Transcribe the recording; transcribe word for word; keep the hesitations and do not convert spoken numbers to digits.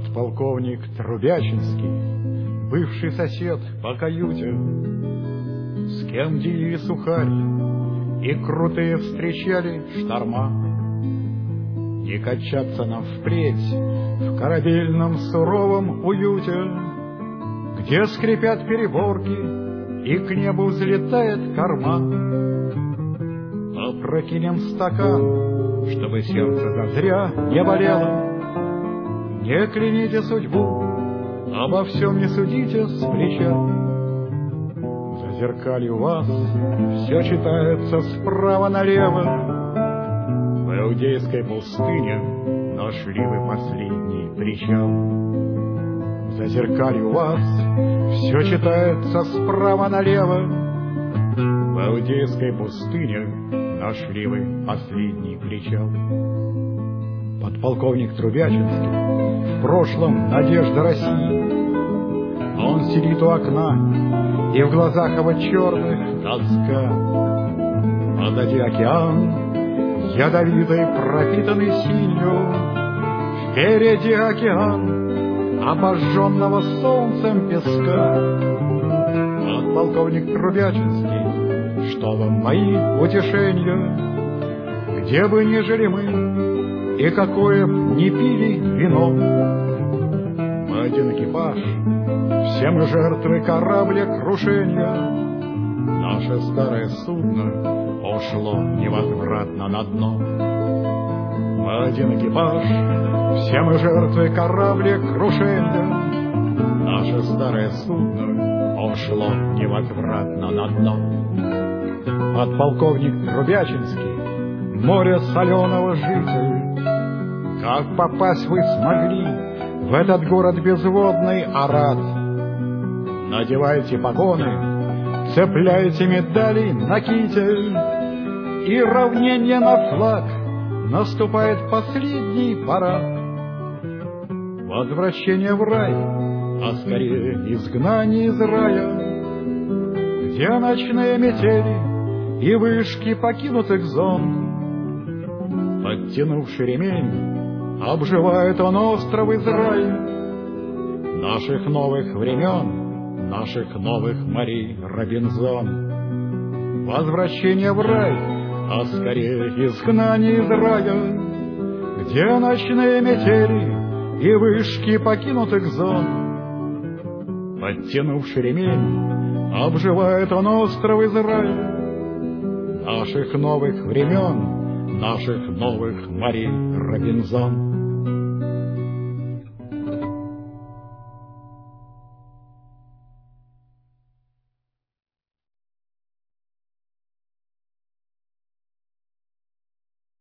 Подполковник Трубячинский, бывший сосед по каюте, с кем делили сухарь и крутые встречали шторма. Не качаться нам впредь в корабельном суровом уюте, где скрипят переборки и к небу взлетает корма. Опрокинем стакан, чтобы сердце зазря не болело. Не кляните судьбу, обо всем не судите с плеча. В зазеркалье у вас все читается справа налево. В Иудейской пустыне нашли вы последний причал. В зазеркалье у вас все читается справа налево. В Иудейской пустыне нашли вы последний причал. Подполковник Трубячинский, в прошлом надежда России. Он сидит у окна, и в глазах его черных тоска. Позади океан, ядовитой пропитанный синью. Впереди океан, обожженного солнцем песка. Подполковник Трубячинский, что вам мои утешения, где бы ни жили мы, и какое б ни пили вино. Мы один экипаж, все мы жертвы корабля-крушения. Наше старое судно ушло невозвратно на дно. Мы один экипаж, все мы жертвы корабля-крушения. Наше старое судно ушло невозвратно на дно. Подполковник Трубячинский, море соленого житель, как попасть вы смогли в этот город безводный Арат? Надевайте погоны, цепляйте медали на китель, и равнение на флаг, наступает последний парад. Возвращение в рай, а скорее изгнание из рая, где ночные метели и вышки покинутых зон. Подтянувший ремень, обживает он остров Израиль. Наших новых времен, наших новых морей Робинзон. Возвращение в рай, а скорее изгнание из рая, где ночные метели и вышки покинутых зон. Подтянувший ремень, обживает он остров Израиль. Наших новых времен, наших новых морей Робинзон.